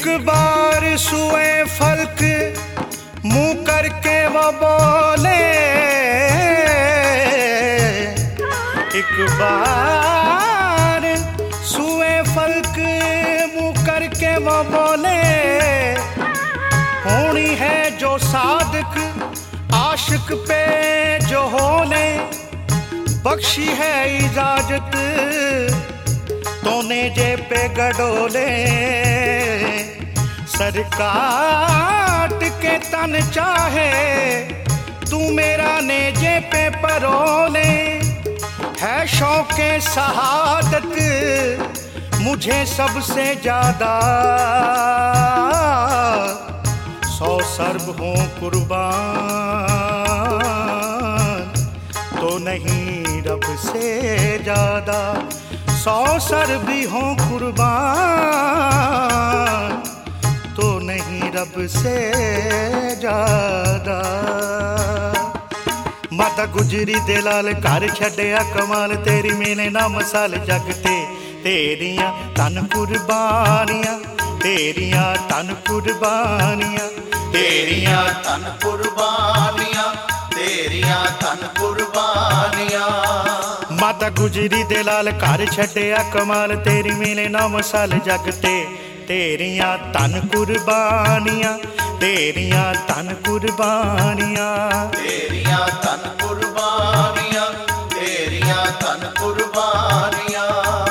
बार सुए folk मुंह करके वो बोले, एक बार सुए फल्क मुंह करके वो बोले, होनी है जो सादिक आशिक पे जो होने, बख्शी है इजाजत तोने जे पे गडोले, सर काट के तन चाहे तू मेरा नेजे पे परोले, है शौके शहादत मुझे सबसे ज्यादा, 100 सर्ब हों कुर्बान तो नहीं रब से ज्यादा, 100 सर भी हों कुर्बान तो नहीं रब से ज्यादा। माता गुजरी दे लाल घर छड्डिया कमाल, तेरी मेले ना मसाल जग ते, तेरियां तन कुर्बानियां, तेरियां तन कुर्बानियां, तेरियां तन कुर्बानियां, तेरियां तन कुर्बानियां। माता गुजरी दे लाल घर छड्डिया कमाल, तेरी मेले ना मसाल जग ते, तेरियां तन कुर्बानियां, तेरियां तन कुर्बानियां, तेरियां तन कुर्बानियां, तेरियां तन कुर्बानियां।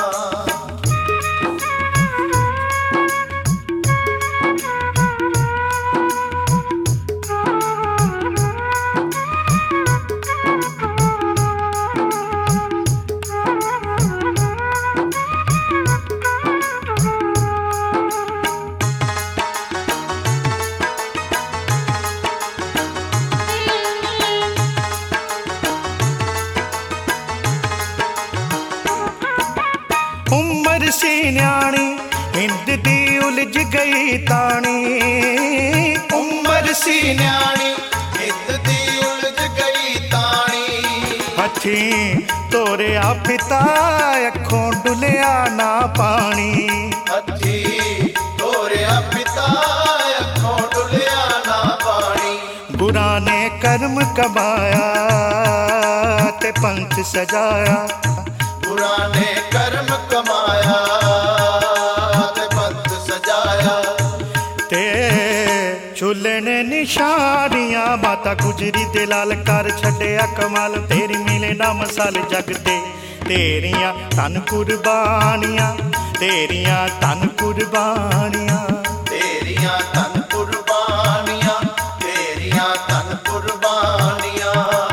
उम्र सी न्याणी हिंद दी उलझ गई तानी, उम्र सी न्याणी हिंद दी उलझ गई तानी, हथी तोरिया पिता अखों डुलिया ना पानी, हथी तोरिया पिता अखों डुलिया ना पानी। गुरां ने कर्म कमाया ते पंथ सजाया, गुरां ने कर्म कमाया ते पंथ सजाया, ते चुल्ले ने निशानियां, माता गुजरी दे लाल कर छड्डिया कमाल, तेरी मिले ना मसाल जग ते, तेरियां तन कुर्बानियां, तेरियां तन कुर्बानियां, तेरियां तन कुर्बानियां, तेरियां तन कुर्बानियां।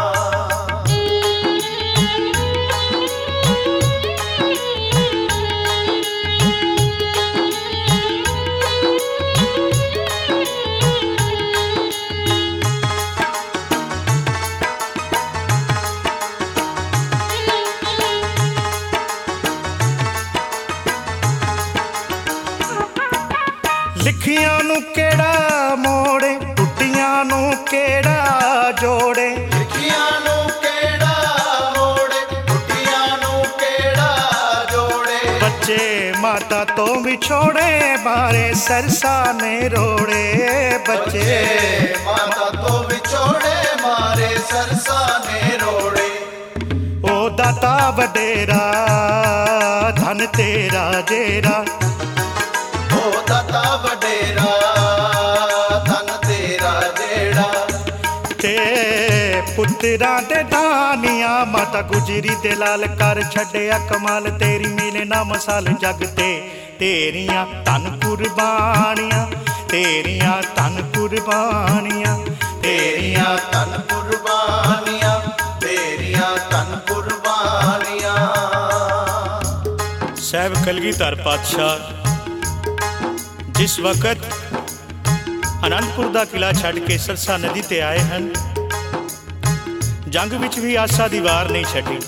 लिखियां नू केड़ा मोड़े, टुटियां नू केड़ा जोड़े, लिखियां नू केड़ा मोड़े, टुटियां नू केड़ा जोड़े, बच्चे माता तो बिछोड़े मारे सरसा ने रोड़े, बच्चे माता तो विछोड़े मारे सरसा ने रोड़े। ओ दाता वडेरा धन तेरा जेरा, ओ दाता वडेरा धन तेरा जेड़ा, ते पुत्तरां दे दानियां, माता गुजरी दे लाल कर छड्डिया कमाल, तेरी मिले ना मसाल जग ते, तेरियां तन कुर्बानियां, तेरियां तन कुर्बानियां, तेरियां तन कुर्बानियां, तेरियां तन कुर्बानियां। साहब कलगीधर पातशाह जिस वक्त आनंदपुर का किला छड्ड के सरसा नदी ते आए हैं, जंग विच भी आसा दी वार नहीं छड्डी,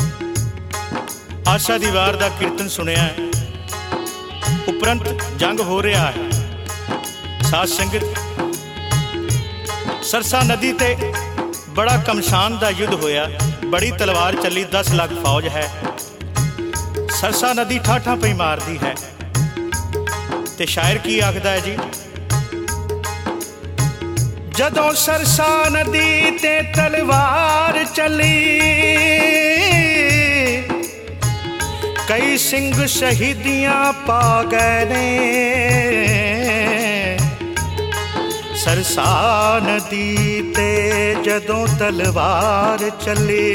आशा दी वार दा कीर्तन सुनिया, उपरंत जंग हो रहा है, साध संगत सरसा नदी ते बड़ा कमशान दा युद्ध होया, बड़ी तलवार चली, 10 लाख फौज है, सरसा नदी ठाठा पई मारदी है, ते शायर की आखदा है जी, जदों सरसा नदी ते तलवार चली, कई सिंह शहीदियां पा गए ने। सरसा नदी ते जदों तलवार चली,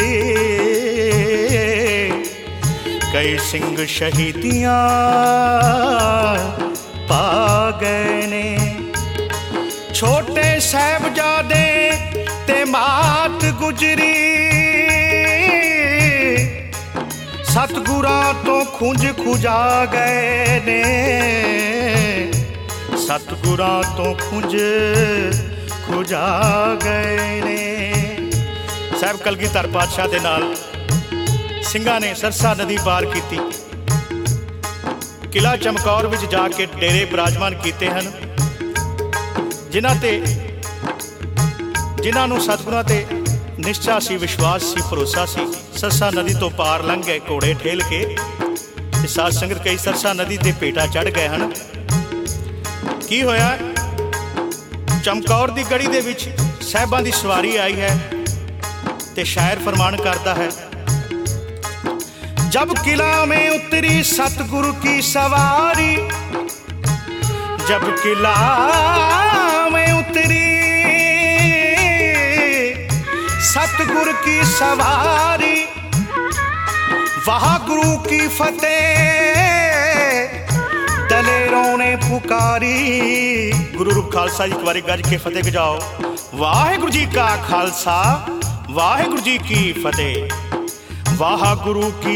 कई सिंह शहीदियां पा गए ने। छोटे साहिबजादे ते मात गुजरी, सतगुरां तो खुंज खुजा गए ने। सतगुरां तो खुंज खुजा गए ने। साहब कलगीधर पातशाह दे नाल ਸਿੰਘਾਂ ने सरसा नदी पार की, किला चमकौर विच जाके डेरे विराजमान किए हैं, जिन्हां नूं सतगुरां ते निश्चा सी, विश्वास सी, भरोसा सी। सरसा नदी तो पार लंघ गए घोड़े ठेल के, साध संगत कई सरसा नदी ते पेटा चढ़ गए हैं। की होया, चमकौर दी गढ़ी दे विच साहिबां दी सवारी आई है ते शायर फरमान करता है, जब किला में उतरी सतगुरु की सवारी, जब किला में उतरी सतगुरु की सवारी, वहाँ गुरु की फतेह दलेरों ने पुकारी। गुरु रूप खालसा जी एक बारी गज के फतेह गजाओ, वाहिगुरु जी का खालसा वाहिगुरु जी की फतेह। वाह गुरु की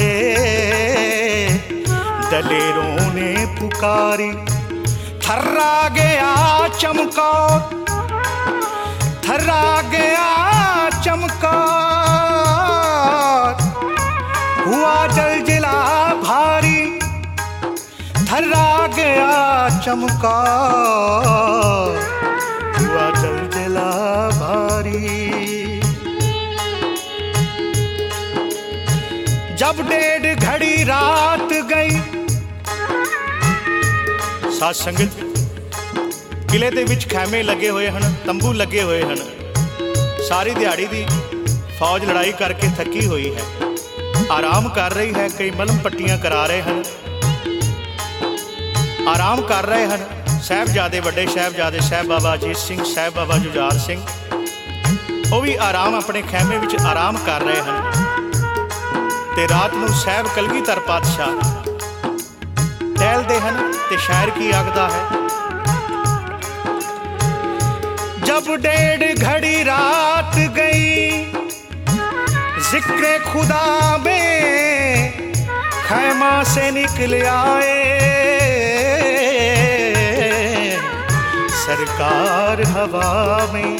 फतेह दलेरों ने पुकारी, थर्रा गया चमकौर, थर्रा गया चमकौर, हुआ जलजिला भारी, थर्रा गया चमकौर, हुआ जलजिला भारी। जब 1.5 घड़ी रात गई, साध संगत किले दे विच खैमे लगे हुए हैं, तंबू लगे हुए हैं। सारी दिहाड़ी दी फौज लड़ाई करके थकी हुई है, आराम कर रही है। कई मलम पट्टियां करा रहे हैं, आराम कर रहे हैं। साहिबजादे, वड्डे साहिबजादे साहिब बाबा अजीत सिंह, साहिब बाबा जुझार सिंह, वो भी आराम अपने खैमे विच आराम कर रहे हैं। ते रात नूं साहिब कलगीधर पातशाह टहलदे हैं ते शायर की आखदा है, जब 1.5 घड़ी रात गई, जिक्र खुदा में खैमा से निकल आए, सरकार हवा में।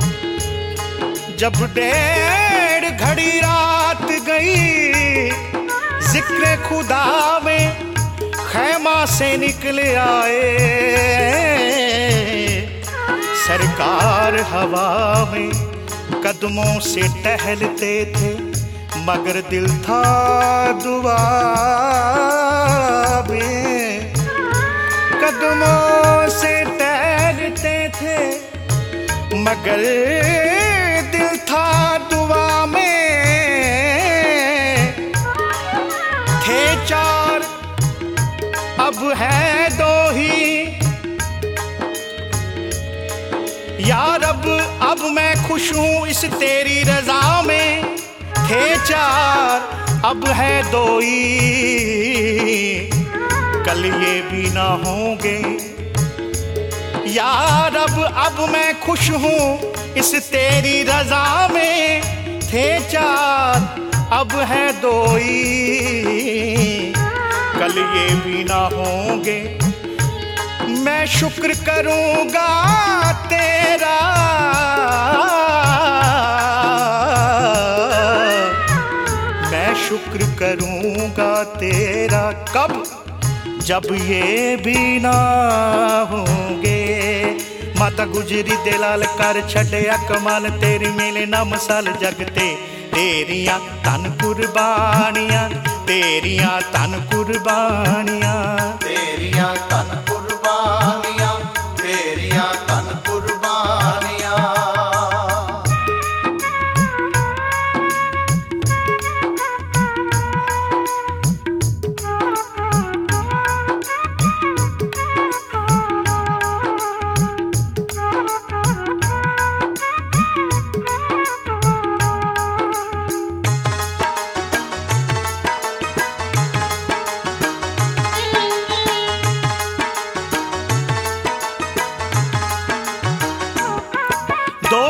जब 1.5 घड़ी रात गई, जिक्र खुदा में खैमा से निकल आए, सरकार हवा में। कदमों से टहलते थे मगर दिल था दुआ में, कदमों से टहलते थे मगर दिल था दुआ में। थे 4 अब है 2 ही, या रब अब मैं खुश हूँ इस तेरी रजा में। थे 4 अब है 2 ही, कल ये भी ना होंगे। या रब अब मैं खुश हूँ इस तेरी रजा में। थे 4 अब है 2 ही, कल ये भी ना होंगे। मैं शुक्र करूँगा तेरा, मैं शुक्र करूँगा तेरा। कब? जब ये भी ना होंगे। माता गुजरी दे लाल कर छड्या कमाल, तेरी मिले ना मसाल जगते। तेरियां तन कुर्बानियां, तेरियां तन कुर्बानियां, तेरियां तन कुर्बानियां।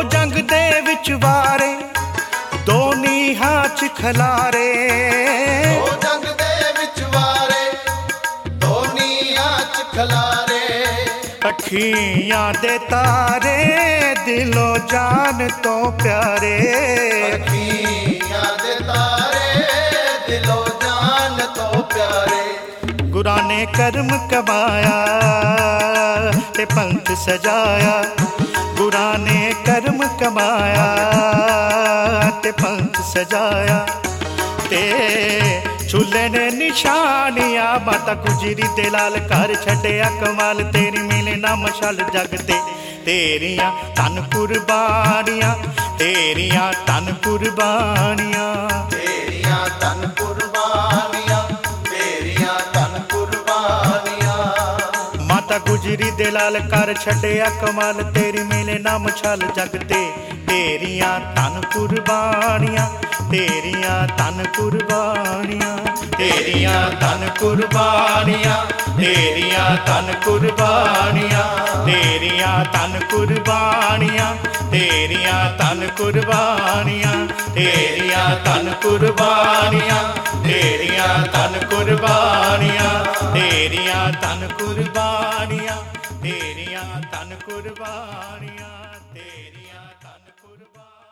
ਜੰਗ ਦੇ ਵਿੱਚ ਵਾਰੇ ਦੋ ਨੀਹਾਂ ਚ ਖਲਾਰੇ ਦੋ ਜੰਗ ਦੇ ਵਿੱਚ ਵਾਰੇ ਦੋ ਨੀਹਾਂ ਚ ਖਲਾਰੇ ਅੱਖੀਆਂ ਦੇ ਤਾਰੇ ਦਿਲੋਂ ਜਾਨ ਤੋਂ ਪਿਆਰੇ ਅੱਖੀਆਂ ਦੇ ਤਾਰੇ ਦਿਲੋਂ ਜਾਨ ਤੋਂ ਪਿਆਰੇ ਗੁਰਾਂ ਨੇ ਕਰਮ ਕਮਾਇਆ ਤੇ ਪੰਥ ਸਜਾਇਆ ਗੁਰਾਂ ਨੇ ਕਰਮ ਕਮਾਇਆ ਤੇ ਪੰਥ ਸਜਾਇਆ ਤੇ ਝੂਲੇ ਨੇ ਨਿਸ਼ਾਨੀਆਂ ਮਾਤਾ ਗੁਜਰੀ ਦੇ ਲਾਲ ਘਰ ਛੱਡਿਆ ਕਮਾਲ ਤੇਰੀ ਮਿਲੇ ਨਾ ਮਸ਼ਾਲ ਜਗ ਤੇ ਤੇਰੀਆਂ ਧੰਨ ਕੁਰਬਾਨੀਆਂ ਤੇਰੀਆਂ ਧੰਨ ਕੁਰਬਾਨੀਆਂ ਤੇਰੀਆਂ ਧੰਨ ਕੁਰਬਾਨੀਆਂ ਤੇਰੀਆਂ ਧੰਨ ਕੁਰਬਾਨੀਆਂ ਮਾਤਾ ਗੁਜਰੀ ਦੇ ਲਾਲ ਘਰ ਛੱਡਿਆ ਕਮਾਲ ਤੇਰੀ ਮਿਲੇ ਨਾ ਮਸ਼ਾਲ ਜਗ ਤੇ ਤੇਰੀਆਂ ਧੰਨ ਕੁਰਬਾਨੀਆਂ ਤੇਰੀਆਂ ਧੰਨ ਕੁਰਬਾਨੀਆਂ ਤੇਰੀਆਂ ਧੰਨ ਕੁਰਬਾਨੀਆਂ ਤੇਰੀਆਂ ਧੰਨ ਕੁਰਬਾਨੀਆਂ ਤੇਰੀਆਂ ਧੰਨ ਕੁਰਬਾਨੀਆਂ ਤੇਰੀਆਂ ਧੰਨ ਕੁਰਬਾਨੀਆਂ ਤੇਰੀਆਂ ਧੰਨ ਕੁਰਬਾਨੀਆਂ ਤੇਰੀਆਂ ਧੰਨ ਕੁਰਬਾਨੀਆਂ ਤੇਰੀਆਂ ਧੰਨ ਕੁਰਬਾਨੀਆਂ ਤੇਰੀਆਂ ਧੰਨ ਕੁਰਬਾਨੀਆਂ ਤੇਰੀਆਂ ਧੰਨ ਕੁਰਬਾਨੀਆਂ